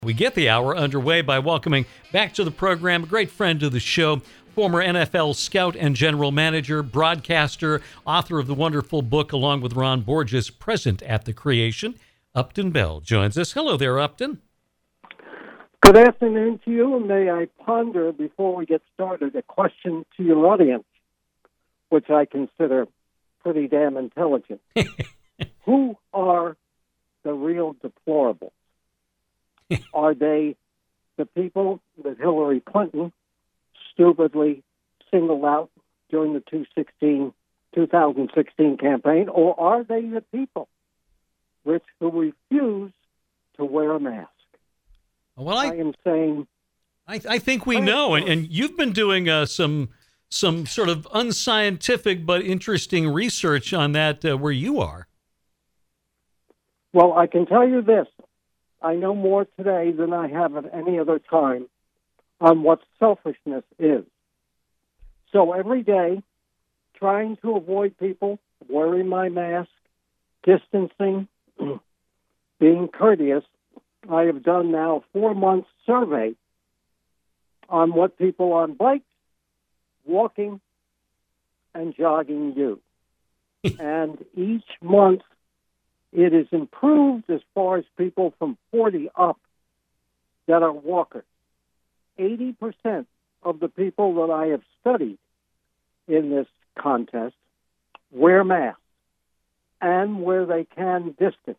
We get the hour underway by welcoming back to the program a great friend of the show, former NFL scout and general manager, broadcaster, author of the wonderful book, along with Ron Borges, Present at the Creation. Upton Bell joins us. Hello there, Upton. Good afternoon to you, and may I ponder, before we get started, a question to your audience, which I consider pretty damn intelligent. Who are the real deplorables? Are they the people that Hillary Clinton stupidly singled out during the 2016 campaign, or are they the people, Rich, who refuse to wear a mask? Well, I am saying... I think we know, and you've been doing some sort of unscientific but interesting research on that where you are. Well, I can tell you this. I know more today than I have at any other time on what selfishness is. So every day, trying to avoid people, wearing my mask, distancing, being courteous, I have done now a 4-month survey on what people on bikes, walking, and jogging do. And each month, it is improved as far as people from 40 up that are walkers. 80% of the people that I have studied in this contest wear masks and where they can distance.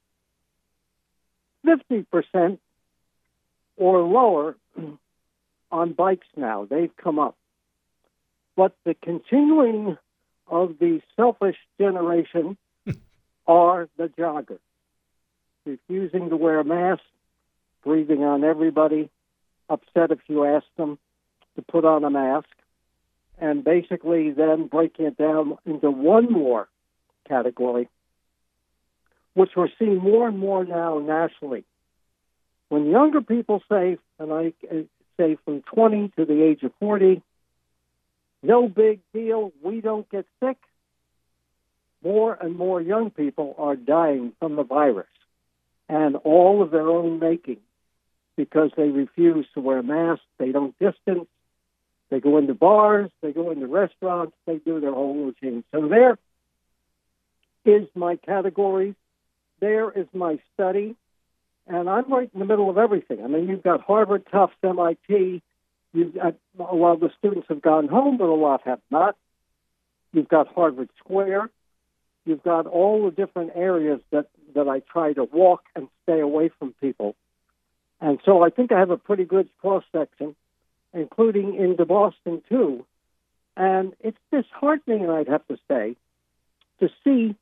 50% or lower on bikes now. They've come up. But the continuing of the selfish generation are the joggers, refusing to wear a mask, breathing on everybody, upset if you ask them to put on a mask, and basically then breaking it down into one more category, which we're seeing more and more now nationally. When younger people say, and I say from 20 to the age of 40, no big deal, we don't get sick, more and more young people are dying from the virus, and all of their own making, because they refuse to wear masks, they don't distance, they go into bars, they go into restaurants, they do their whole routine. So there is my category, there is my study, and I'm right in the middle of everything. I mean, you've got Harvard, Tufts, MIT, you've got, a lot of the students have gone home, but a lot have not. You've got Harvard Square. You've got all the different areas that I try to walk and stay away from people. And so I think I have a pretty good cross-section, including into Boston, too. And it's disheartening, I'd have to say, to see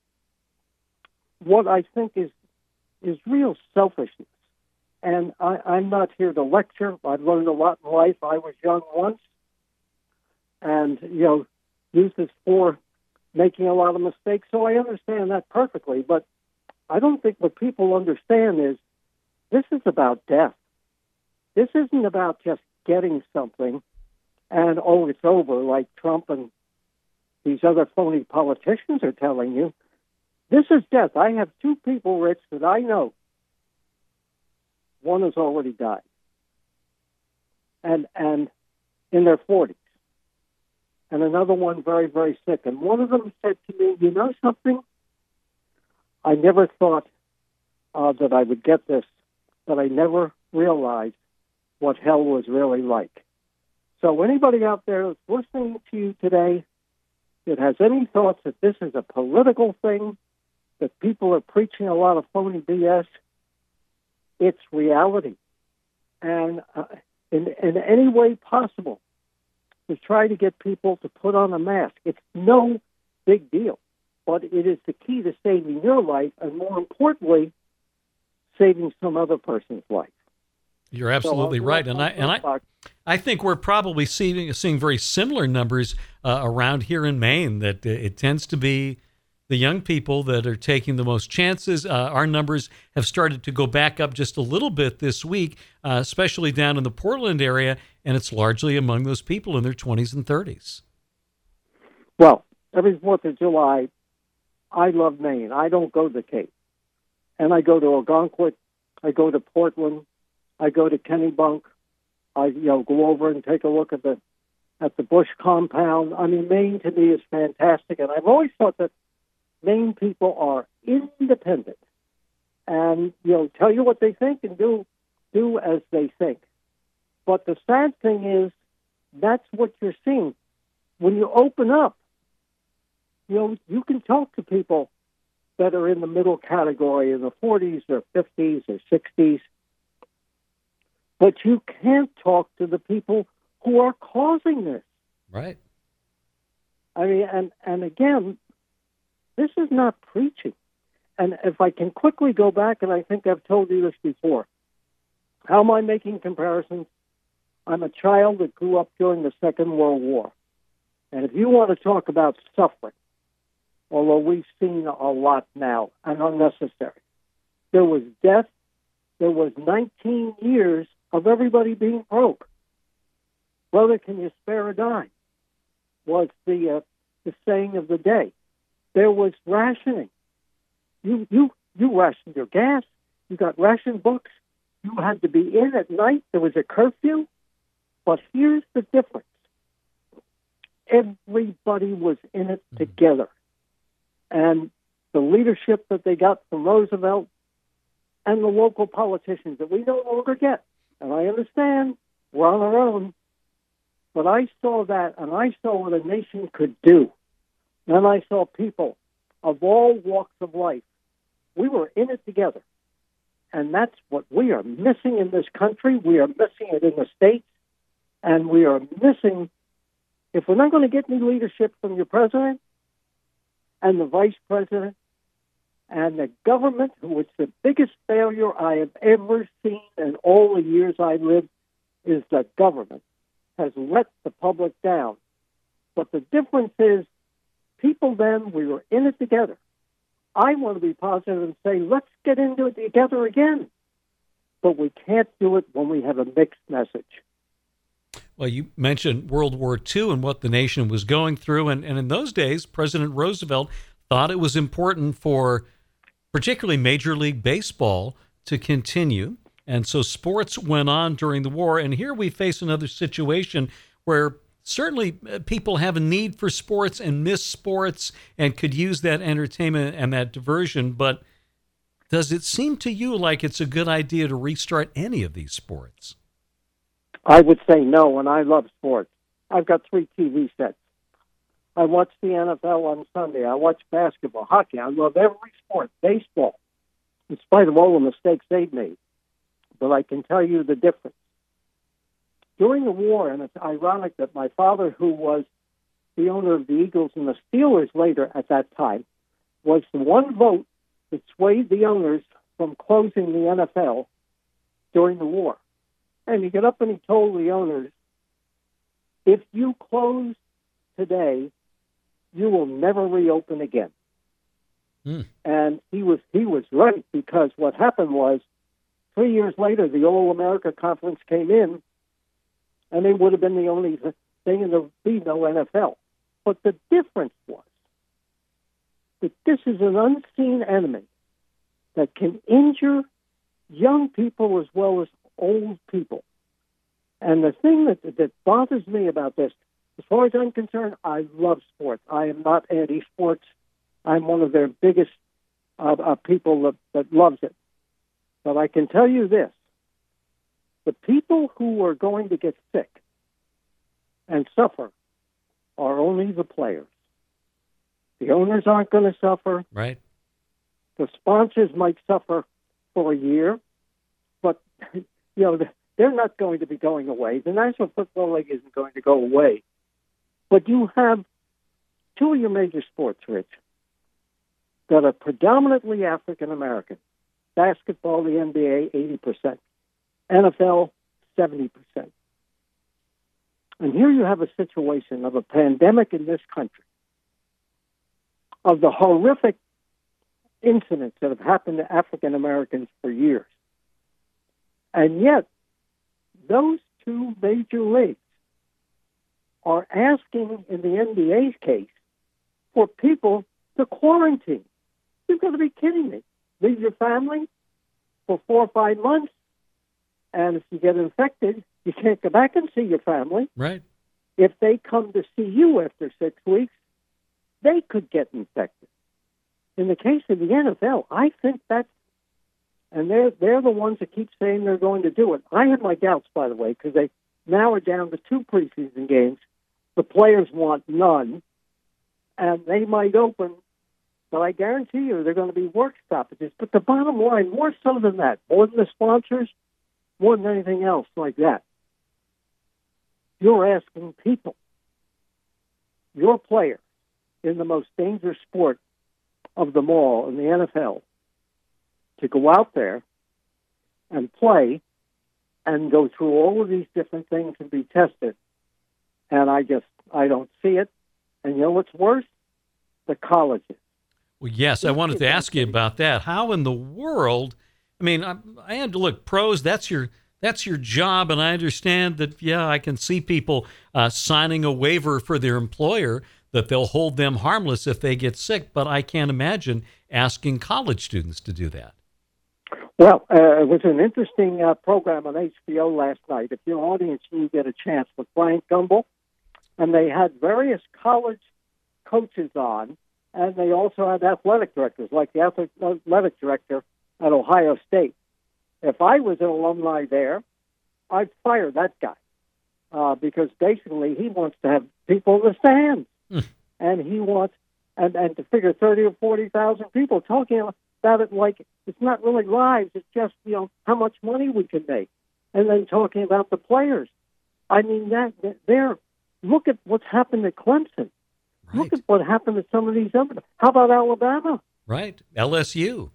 what I think is real selfishness. And I'm not here to lecture. I've learned a lot in life. I was young once and, used this for making a lot of mistakes, so I understand that perfectly. But I don't think what people understand is this is about death. This isn't about just getting something and, it's over, like Trump and these other phony politicians are telling you. This is death. I have 2 people, Rich, that I know. One has already died, and in their 40s. And another one very, very sick. And one of them said to me, you know something? I never thought that I would get this, but I never realized what hell was really like. So anybody out there that's listening to you today that has any thoughts that this is a political thing, that people are preaching a lot of phony BS, it's reality. And in any way possible, to try to get people to put on a mask. It's no big deal, but it is the key to saving your life and, more importantly, saving some other person's life. You're absolutely right, and I think we're probably seeing very similar numbers around here in Maine. That it tends to be the young people that are taking the most chances. Our numbers have started to go back up just a little bit this week, especially down in the Portland area, and it's largely among those people in their 20s and 30s. Well, every 4th of July, I love Maine. I don't go to the Cape. And I go to Algonquin, I go to Portland, I go to Kennebunk. I go over and take a look at the Bush compound. I mean, Maine to me is fantastic, and I've always thought that Maine people are independent and tell you what they think and do as they think. But the sad thing is that's what you're seeing when you open up. You can talk to people that are in the middle category in the 40s or 50s or 60s, but you can't talk to the people who are causing this. Right. I mean, and again, this is not preaching. And if I can quickly go back, and I think I've told you this before, how am I making comparisons? I'm a child that grew up during the Second World War. And if you want to talk about suffering, although we've seen a lot now and unnecessary, there was death. There was 19 years of everybody being broke. Brother, can you spare a dime? Was the saying of the day. There was rationing. You rationed your gas. You got ration books. You had to be in at night. There was a curfew. But here's the difference. Everybody was in it together. And the leadership that they got from Roosevelt and the local politicians that we no longer get. And I understand we're on our own. But I saw that, and I saw what a nation could do. And I saw people of all walks of life. We were in it together. And that's what we are missing in this country. We are missing it in the States. And we are missing, if we're not going to get any leadership from your president and the vice president and the government, who is the biggest failure I have ever seen in all the years I lived, is the government has let the public down. But the difference is, people then, we were in it together. I want to be positive and say, let's get into it together again. But we can't do it when we have a mixed message. Well, you mentioned World War II and what the nation was going through. And in those days, President Roosevelt thought it was important for particularly Major League Baseball to continue. And so sports went on during the war. And here we face another situation where certainly people have a need for sports and miss sports and could use that entertainment and that diversion. But does it seem to you like it's a good idea to restart any of these sports? I would say no, and I love sports. I've got 3 TV sets. I watch the NFL on Sunday. I watch basketball, hockey. I love every sport, baseball, in spite of all the mistakes they've made. But I can tell you the difference. During the war, and it's ironic that my father, who was the owner of the Eagles and the Steelers later at that time, was the one vote that swayed the owners from closing the NFL during the war. And he got up and he told the owners, if you close today, you will never reopen again. And he was right, because what happened was 3 years later, the All-America Conference came in, and they would have been the only thing, and there would be no NFL. But the difference was that this is an unseen enemy that can injure young people as well as old people. And the thing that bothers me about this, as far as I'm concerned, I love sports. I am not anti-sports. I'm one of their biggest people that loves it. But I can tell you this. The people who are going to get sick and suffer are only the players. The owners aren't going to suffer. Right. The sponsors might suffer for a year, but they're not going to be going away. The National Football League isn't going to go away. But you have 2 of your major sports, Rich, that are predominantly African American. Basketball, the NBA, 80%. NFL, 70%. And here you have a situation of a pandemic in this country, of the horrific incidents that have happened to African Americans for years. And yet, those 2 major leagues are asking, in the NBA's case, for people to quarantine. You've got to be kidding me. Leave your family for 4 or 5 months And if you get infected, you can't go back and see your family. Right. If they come to see you after 6 weeks, they could get infected. In the case of the NFL, I think that's, and they're the ones that keep saying they're going to do it. I have my doubts, by the way, because they now are down to 2 preseason games. The players want none, and they might open, but I guarantee you they're going to be work stoppages. But the bottom line, more so than that, more than the sponsors, more than anything else like that, you're asking people, your players in the most dangerous sport of them all in the NFL, to go out there and play and go through all of these different things and be tested. And I don't see it. And you know what's worse? The colleges. Well, yes, I wanted to ask you about that. How in the world, I mean, I had to look, pros, that's your job, and I understand that, yeah, I can see people signing a waiver for their employer that they'll hold them harmless if they get sick, but I can't imagine asking college students to do that. Well, it was an interesting program on HBO last night. If your audience, you get a chance, with Bryant Gumbel, and they had various college coaches on, and they also had athletic directors, like the athletic director at Ohio State. If I was an alumni there, I'd fire that guy because basically he wants to have people in the stands, and he wants and to figure 30 or 40,000 people talking about it like it's not really lives. It's just how much money we can make, and then talking about the players. I mean they're look at what's happened at Clemson. Right. Look at what happened to some of these other. How about Alabama? Right, LSU.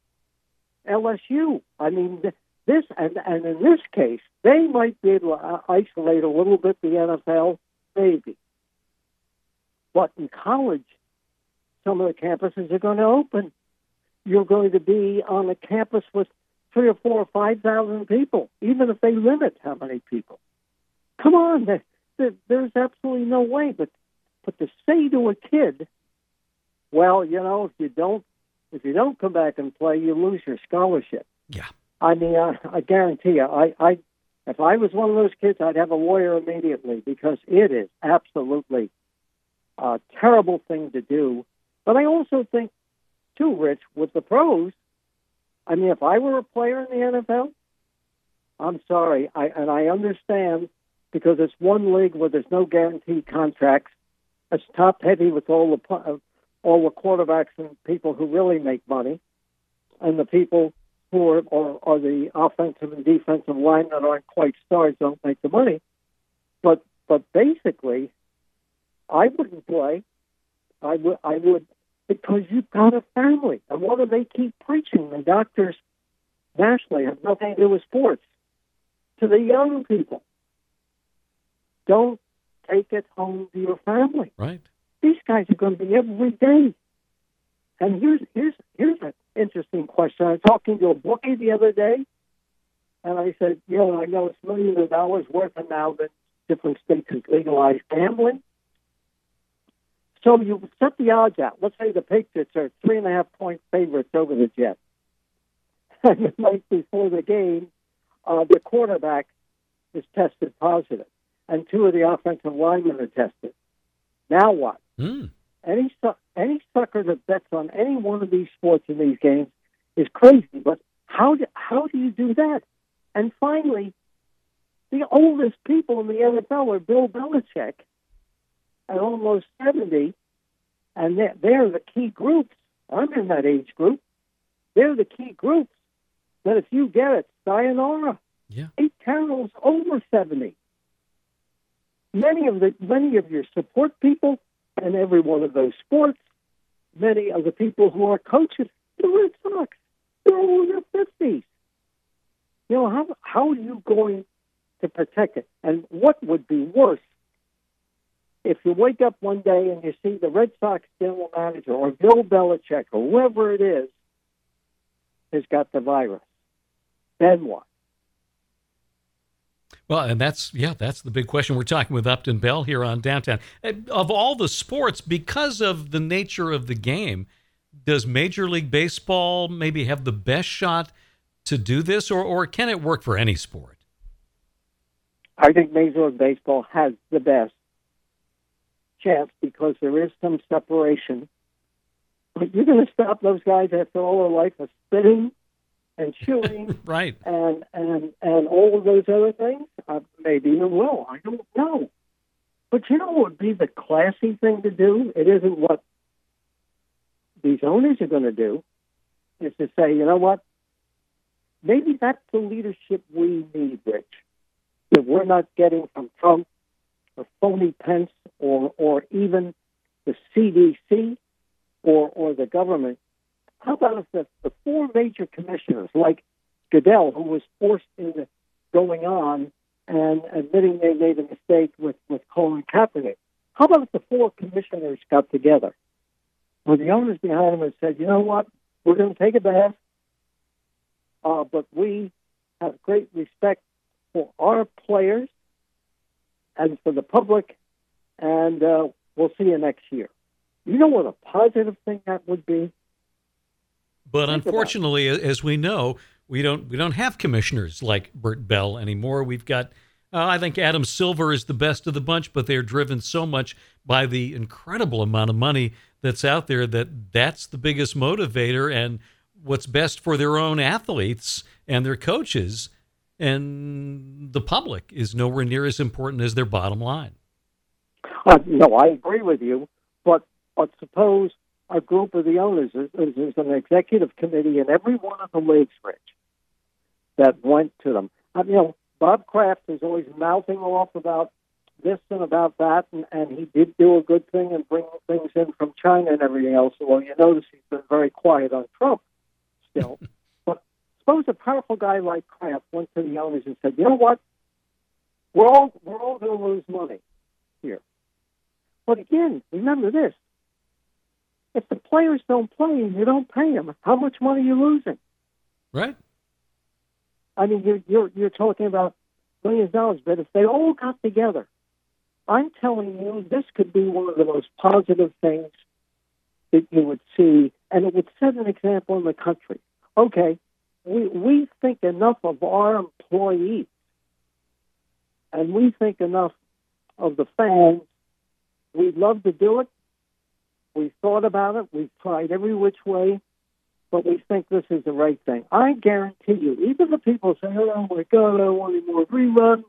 LSU. I mean, this and in this case, they might be able to isolate a little bit the NFL, maybe. But in college, some of the campuses are going to open. You're going to be on a campus with 3,000 or 4,000 or 5,000 people, even if they limit how many people. Come on, there's absolutely no way. But to say to a kid, well, if you don't come back and play, you lose your scholarship. Yeah. I mean, I guarantee you, if I was one of those kids, I'd have a lawyer immediately because it is absolutely a terrible thing to do. But I also think, too, Rich, with the pros, I mean, if I were a player in the NFL, I'm sorry, I understand because it's one league where there's no guaranteed contracts. It's top heavy with all the quarterbacks and people who really make money, and the people who are the offensive and defensive line that aren't quite stars don't make the money. But basically, I wouldn't play. I would because you've got a family. And what do they keep preaching? The doctors nationally have nothing to do with sports. To the young people, don't take it home to your family. Right. These guys are going to be every day. And here's an interesting question. I was talking to a bookie the other day, and I said, I know it's millions of dollars worth of now that different states have legalized gambling. So you set the odds out. Let's say the Patriots are 3.5-point favorites over the Jets. And the night before the game, the quarterback is tested positive, and 2 of the offensive linemen are tested. Now what? Any sucker that bets on any one of these sports in these games is crazy. But how do you do that? And finally, the oldest people in the NFL are Bill Belichick at almost 70, and they're the key groups. I'm in that age group. They're the key groups that if you get it, sayonara. Yeah. Pete Carroll's over 70. Many of your support people in every one of those sports, many of the people who are coaches, the Red Sox, they're all in their 50s. How are you going to protect it? And what would be worse if you wake up one day and you see the Red Sox general manager or Bill Belichick or whoever it is has got the virus? Then what? Well, and that's the big question. We're talking with Upton Bell here on Downtown. Of all the sports, because of the nature of the game, does Major League Baseball maybe have the best shot to do this, or can it work for any sport? I think Major League Baseball has the best chance because there is some separation. But you're going to stop those guys after all their life of spitting and chewing, right? And all of those other things. Maybe you will. I don't know. But you know what would be the classy thing to do? It isn't what these owners are going to do. Is to say, you know what? Maybe that's the leadership we need, Rich. That we're not getting from Trump or phony Pence or even the CDC or the government. How about if the four major commissioners, like Goodell, who was forced into going on and admitting they made a mistake with Colin Kaepernick, how about if the four commissioners got together with the owners behind them and said, you know what, we're going to take a bath, but we have great respect for our players and for the public, and we'll see you next year. You know what a positive thing that would be? But unfortunately, as we know, we don't have commissioners like Bert Bell anymore. We've got, I think Adam Silver is the best of the bunch, but they're driven so much by the incredible amount of money that's out there that's the biggest motivator and what's best for their own athletes and their coaches. And the public is nowhere near as important as their bottom line. No, I agree with you. But suppose a group of the owners, there's an executive committee in every one of the leagues, Rich, that went to them. Bob Kraft is always mouthing off about this and about that, and he did do a good thing and bring things in from China and everything else. Well, you notice he's been very quiet on Trump still. But suppose a powerful guy like Kraft went to the owners and said, you know what, we're all going to lose money here. But again, remember this. If the players don't play and you don't pay them, how much money are you losing? Right. I mean, you're talking about millions of dollars, but if they all got together, I'm telling you, this could be one of the most positive things that you would see, and it would set an example in the country. Okay, we think enough of our employees, and we think enough of the fans. We'd love to do it. We've thought about it. We've tried every which way, but we think this is the right thing. I guarantee you, even the people say, oh, my God, I don't want any more reruns.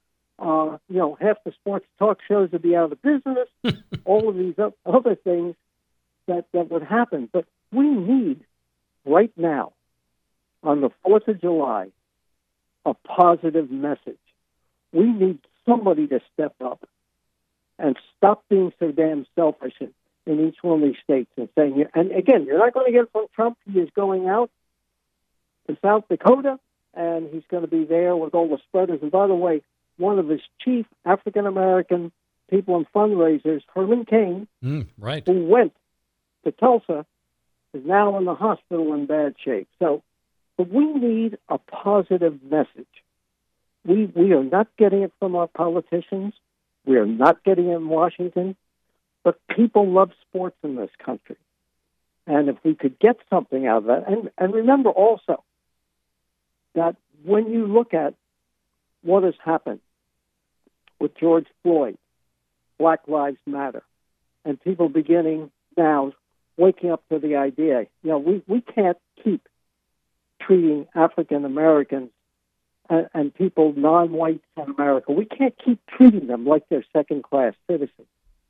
Half the sports talk shows would be out of business. All of these other things that would happen. But we need, right now, on the 4th of July, a positive message. We need somebody to step up and stop being so damn selfish in each one of these states and saying, and again, you're not going to get it from Trump. He is going out to South Dakota, and he's going to be there with all the spreaders. And by the way, one of his chief African-American people and fundraisers, Herman Cain, right, who went to Tulsa, is now in the hospital in bad shape. So, but we need a positive message. We are not getting it from our politicians. We are not getting it in Washington. But people love sports in this country. And if we could get something out of that, and remember also that when you look at what has happened with George Floyd, Black Lives Matter, and people beginning now waking up to the idea, we can't keep treating African Americans and people non-whites in America, we can't keep treating them like they're second-class citizens.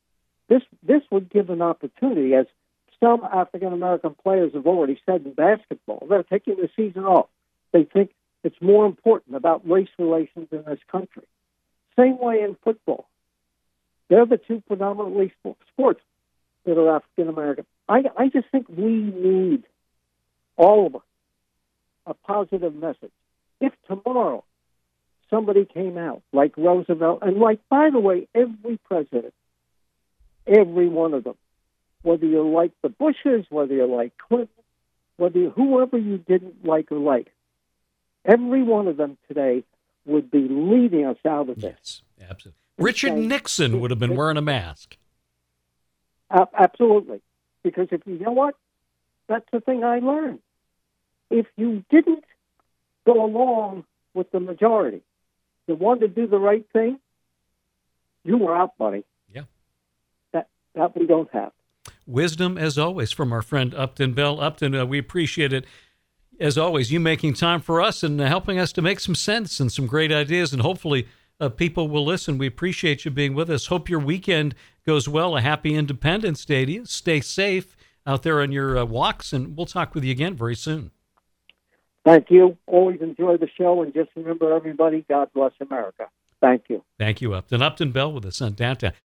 This would give an opportunity, as some African-American players have already said in basketball. They're taking the season off. They think it's more important about race relations in this country. Same way in football. They're the two predominantly sports that are African-American. I just think we need, all of us, a positive message. If tomorrow somebody came out like Roosevelt, and like, by the way, every president, every one of them, whether you like the Bushes, whether you like Clinton, whoever you didn't like or like, every one of them today would be leading us out of this. Yes, absolutely. Richard Nixon would have been wearing a mask. Absolutely. Because if you know what? That's the thing I learned. If you didn't go along with the majority. You wanted to do the right thing, you were out, buddy. Yeah. That we don't have. Wisdom, as always, from our friend Upton Bell. Upton, we appreciate it, as always, you making time for us and helping us to make some sense and some great ideas, and hopefully people will listen. We appreciate you being with us. Hope your weekend goes well. A happy Independence Day to you. Stay safe out there on your walks, and we'll talk with you again very soon. Thank you. Always enjoy the show, and just remember, everybody, God bless America. Thank you. Thank you, Upton. Upton Bell with us on Downtown.